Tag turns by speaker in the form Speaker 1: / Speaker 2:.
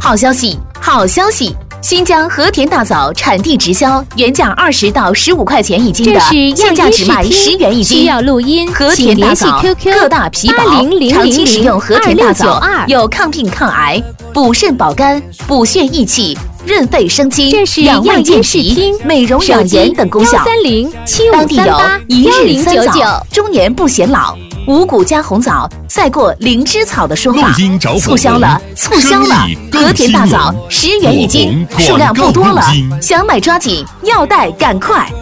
Speaker 1: 好消息，好消息！新疆和田大枣产地直销，原价20到15块钱一斤的，现价只卖10元一斤。
Speaker 2: 需要录音，
Speaker 1: 和田大枣各大皮薄，长期食用和田大枣有抗病抗癌、补肾保肝、补血益气、润肺生津、养胃健脾、美容养颜等功效。当地有一日三枣、中年不显老、五谷加红枣、赛过灵芝草的说法。促销了，促销了！和田大枣10元一斤，数量不多了，想买抓紧，要带赶快。